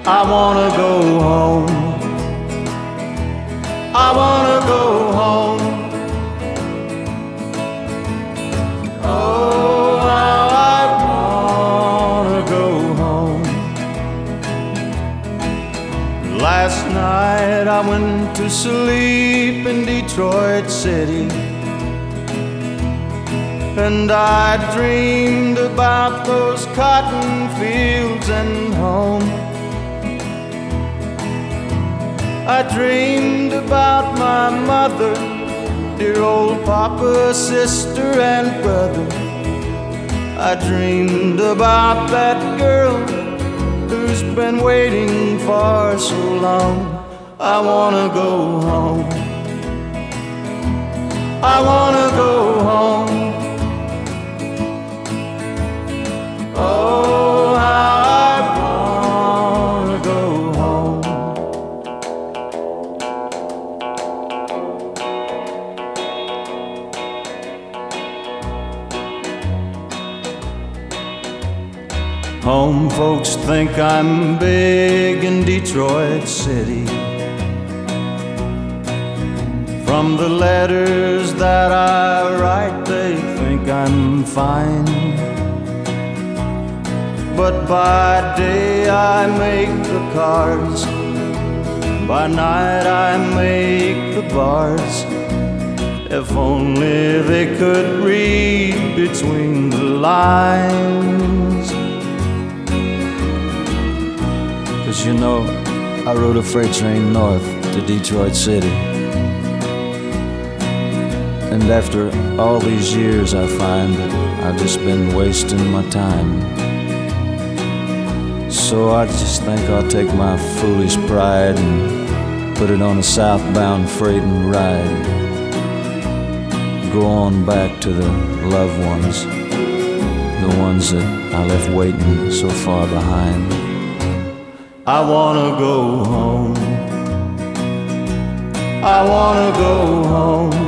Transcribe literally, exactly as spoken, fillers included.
I wanna go home. I wanna go home. Oh, how I wanna go home. Last night I went to sleep in Detroit City, and I dreamed about those cotton fields and home. I dreamed about my mother, dear old papa, sister, and brother. I dreamed about that girl who's been waiting for so long. I wanna go home. I wanna go home. Oh, how I wanna go home. Home folks think I'm big in Detroit City. From the letters that I write, they think I'm fine. But by day I make the cards, by night I make the bars. If only they could read between the lines. 'Cause you know, I rode a freight train north to Detroit City, and after all these years I find that I've just been wasting my time. So I just think I'll take my foolish pride and put it on a southbound freight and ride. Go on back to the loved ones, the ones that I left waiting so far behind. I wanna go home. I wanna go home.